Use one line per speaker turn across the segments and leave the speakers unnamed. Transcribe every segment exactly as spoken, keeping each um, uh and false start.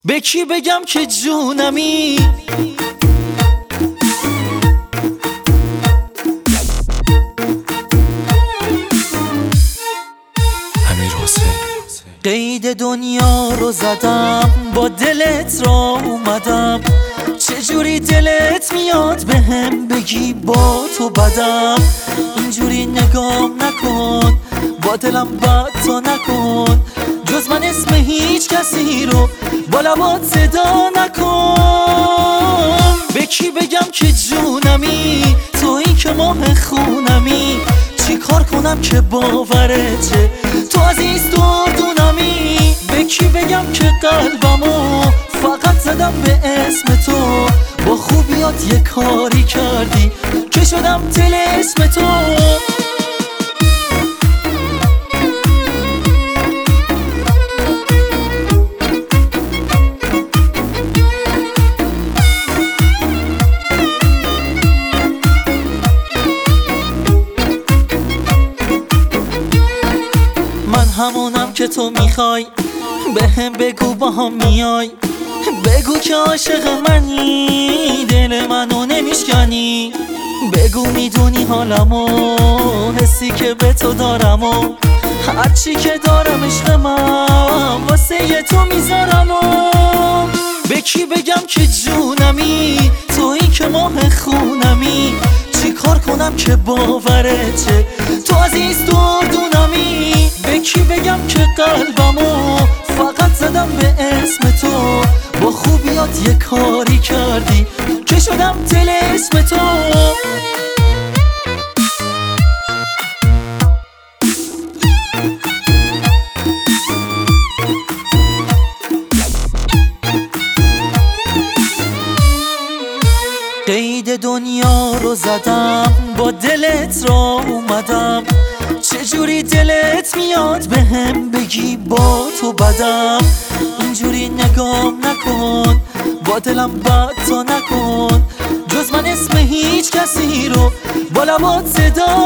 به کی بگم که جونمی؟ قید دنیا رو زدم، با دلت را اومدم. چجوری دلت میاد به هم بگی با تو بدم؟ اینجوری نگام نکن، با دلم بد تا نکن. جز من اسم هیچ کسی رو با لبات صدا نکن. به کی بگم که جونمی؟ تویی که ماه خونمی. چی کار کنم که باورته تو عزیز دردونمی؟ به کی بگم که قلبمو فقط زدم به اسم تو؟ با خوبیات یه کاری کردی که شدم دل اسم تو. من همونم که تو میخوای، به هم بگو با هم میای. بگو که عاشق منی، دل منو نمیشکنی. بگو میدونی حالمو، حسی که به تو دارم و هرچی که دارم عشق من واسه ی تو میذارم. و به کی بگم که جونمی؟ تویی که ماه خونمی. چی کار کنم که باورته تو عزیز دردونمی؟ به کی بگم که قلبمو فقط زدم به اسم تو؟ با خوبیات یه کاری کردی که شدم دل اسم تو. قید دنیا رو زدم، با دلت را اومدم. چجوری دلت میاد به هم بگی با تو بدم؟ اینجوری نگام نکن، با دلم بد تا نکن. جز من اسم هیچ کسی رو با لبات صدا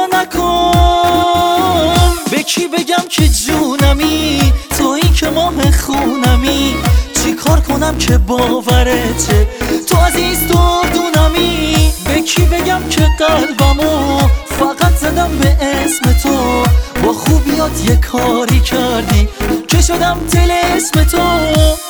نکن. به کی بگم که جونمی؟ تویی که ماه خونمی. چی کار کنم که باورته تو عزیز دردونمی؟ به کی بگم که قلبمو فقط زدم به اسم تو؟ با خوبیات یه کاری کردی که شدم دل اسم تو.